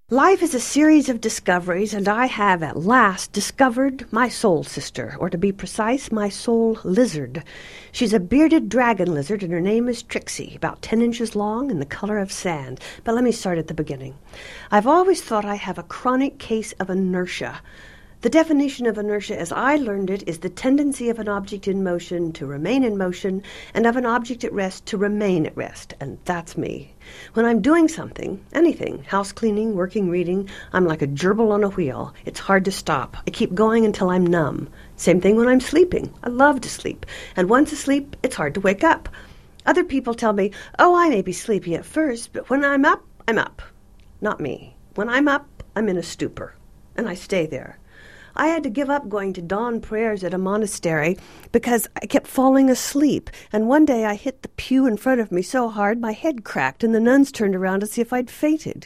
Life is a series of discoveries, and I have at last discovered my soul sister, or to be precise, my soul lizard. She's a bearded dragon lizard, and her name is Trixie, about 10 inches long and the color of sand. But let me start at the beginning. I've always thought I have a chronic case of inertia. The definition of inertia, as I learned it, is the tendency of an object in motion to remain in motion, and of an object at rest to remain at rest. And that's me. When I'm doing something, anything, house cleaning, working, reading, I'm like a gerbil on a wheel. It's hard to stop. I keep going until I'm numb. Same thing when I'm sleeping. I love to sleep. And once asleep, it's hard to wake up. Other people tell me, oh, I may be sleepy at first, but when I'm up, I'm up. Not me. When I'm up, I'm in a stupor. And I stay there. I had to give up going to dawn prayers at a monastery because I kept falling asleep, and one day I hit the pew in front of me so hard my head cracked, and the nuns turned around to see if I'd fainted.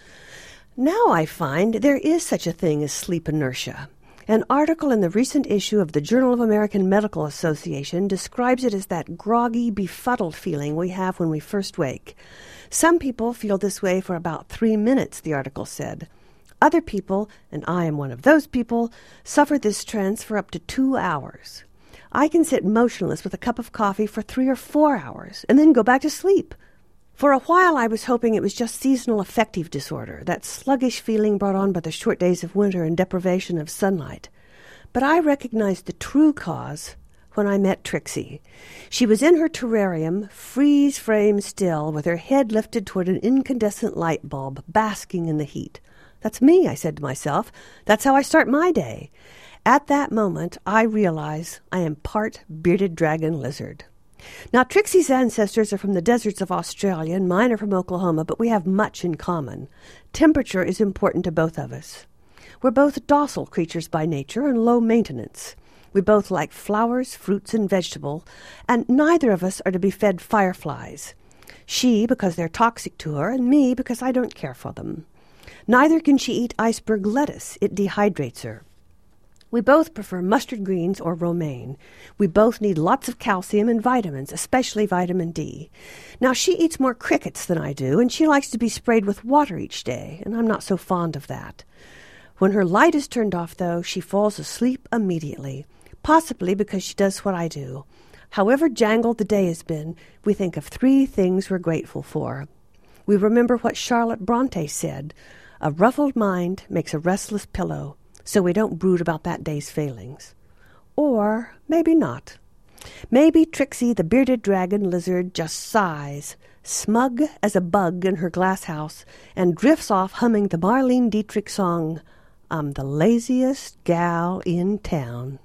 Now I find there is such a thing as sleep inertia. An article in the recent issue of the Journal of American Medical Association describes it as that groggy, befuddled feeling we have when we first wake. Some people feel this way for about 3 minutes, the article said. Other people, and I am one of those people, suffer this trance for up to 2 hours. I can sit motionless with a cup of coffee for 3 or 4 hours, and then go back to sleep. For a while I was hoping it was just seasonal affective disorder, that sluggish feeling brought on by the short days of winter and deprivation of sunlight. But I recognized the true cause when I met Trixie. She was in her terrarium, freeze-frame still, with her head lifted toward an incandescent light bulb, basking in the heat. That's me, I said to myself. That's how I start my day. At that moment, I realize I am part bearded dragon lizard. Now, Trixie's ancestors are from the deserts of Australia, and mine are from Oklahoma, but we have much in common. Temperature is important to both of us. We're both docile creatures by nature and low maintenance. We both like flowers, fruits, and vegetables, and neither of us are to be fed fireflies. She, because they're toxic to her, and me, because I don't care for them. Neither can she eat iceberg lettuce. It dehydrates her. We both prefer mustard greens or romaine. We both need lots of calcium and vitamins, especially vitamin D. Now, she eats more crickets than I do, and she likes to be sprayed with water each day, and I'm not so fond of that. When her light is turned off, though, she falls asleep immediately, possibly because she does what I do. However jangled the day has been, we think of 3 things we're grateful for. We remember what Charlotte Bronte said, "A ruffled mind makes a restless pillow," so we don't brood about that day's failings. Or maybe not. Maybe Trixie, the bearded dragon lizard, just sighs, smug as a bug in her glass house, and drifts off humming the Marlene Dietrich song, "I'm the laziest gal in town."